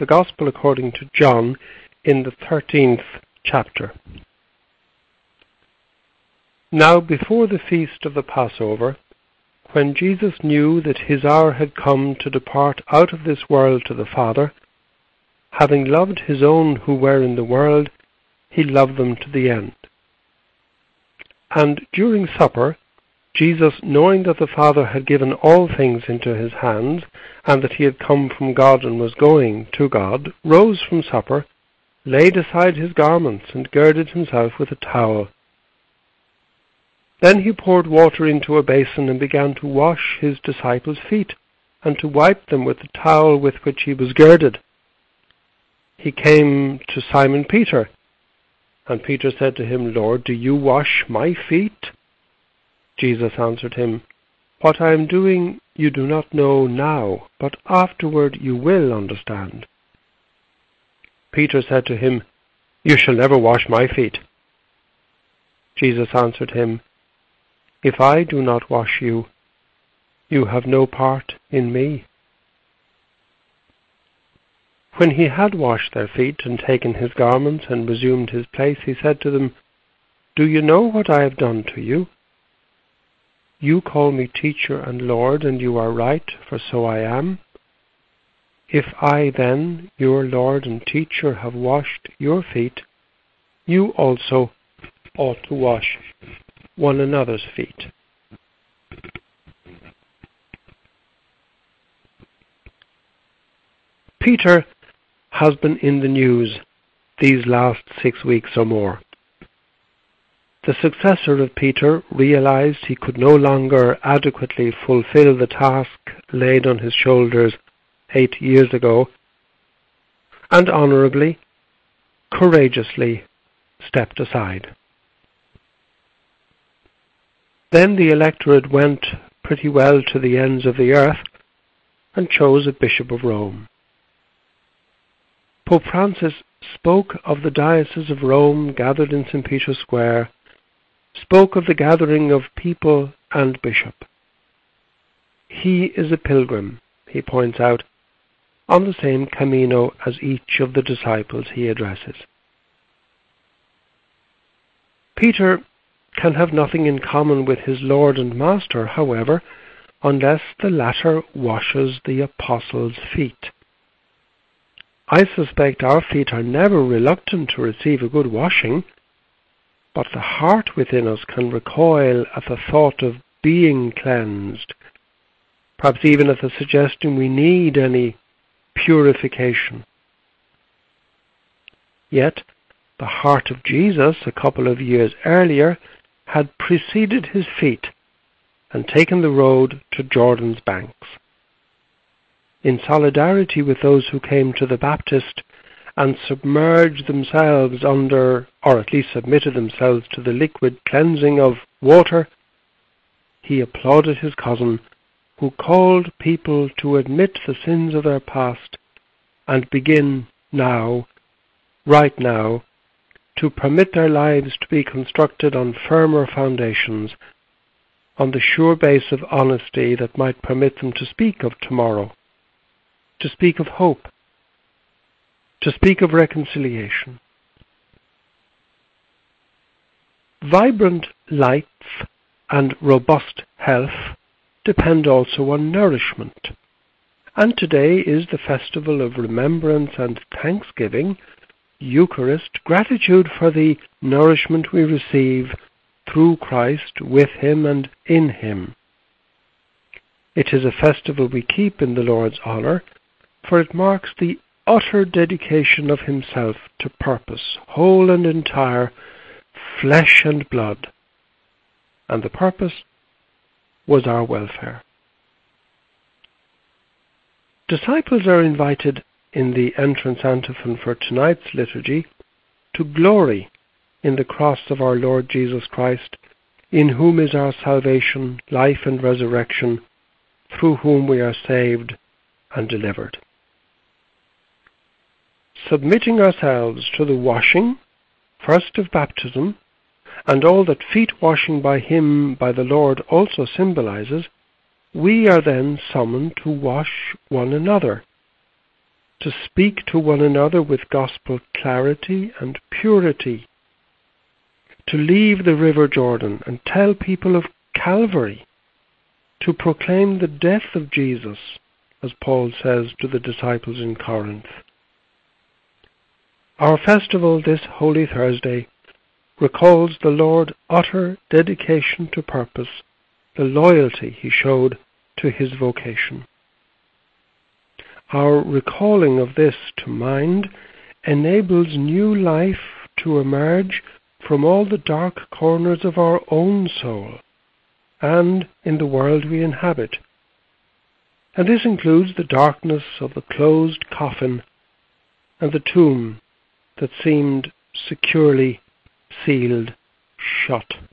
the Gospel according to John in the 13th chapter. Now before the feast of the Passover, when Jesus knew that his hour had come to depart out of this world to the Father, having loved his own who were in the world, he loved them to the end. And during supper, Jesus, knowing that the Father had given all things into his hands, and that he had come from God and was going to God, rose from supper, laid aside his garments, and girded himself with a towel. Then he poured water into a basin and began to wash his disciples' feet, and to wipe them with the towel with which he was girded. He came to Simon Peter, and Peter said to him, Lord, do you wash my feet? Jesus answered him, What I am doing you do not know now, but afterward you will understand. Peter said to him, You shall never wash my feet. Jesus answered him, If I do not wash you, you have no part in me. When he had washed their feet and taken his garments and resumed his place, he said to them, Do you know what I have done to you? You call me teacher and Lord, and you are right, for so I am. If I then, your Lord and teacher, have washed your feet, you also ought to wash one another's feet. Peter has been in the news these last 6 weeks or more. The successor of Peter realized he could no longer adequately fulfill the task laid on his shoulders 8 years ago, and honorably, courageously stepped aside. Then the electorate went pretty well to the ends of the earth and chose a Bishop of Rome. Pope Francis spoke of the diocese of Rome gathered in St. Peter's Square, spoke of the gathering of people and bishop. He is a pilgrim, he points out, on the same Camino as each of the disciples he addresses. Peter can have nothing in common with his Lord and Master, however, unless the latter washes the apostles' feet. I suspect our feet are never reluctant to receive a good washing, but the heart within us can recoil at the thought of being cleansed, perhaps even at the suggestion we need any purification. Yet, the heart of Jesus, a couple of years earlier, had preceded his feet and taken the road to Jordan's banks. In solidarity with those who came to the Baptist and submerged themselves under, or at least submitted themselves to the liquid cleansing of water, he applauded his cousin, who called people to admit the sins of their past and begin now, right now, to permit their lives to be constructed on firmer foundations, on the sure base of honesty that might permit them to speak of tomorrow, to speak of hope, to speak of reconciliation. Vibrant life and robust health depend also on nourishment. And today is the festival of remembrance and thanksgiving, Eucharist, gratitude for the nourishment we receive through Christ, with him and in him. It is a festival we keep in the Lord's honour, for it marks the utter dedication of himself to purpose, whole and entire, flesh and blood. And the purpose was our welfare. Disciples are invited in the entrance antiphon for tonight's liturgy to glory in the cross of our Lord Jesus Christ, in whom is our salvation, life and resurrection, through whom we are saved and delivered. Submitting ourselves to the washing, first of baptism, and all that feet washing by him, by the Lord, also symbolizes, we are then summoned to wash one another, to speak to one another with gospel clarity and purity, to leave the river Jordan and tell people of Calvary, to proclaim the death of Jesus, as Paul says to the disciples in Corinth. Our festival this Holy Thursday recalls the Lord's utter dedication to purpose, the loyalty he showed to his vocation. Our recalling of this to mind enables new life to emerge from all the dark corners of our own soul and in the world we inhabit. And this includes the darkness of the closed coffin and the tomb that seemed securely sealed shut.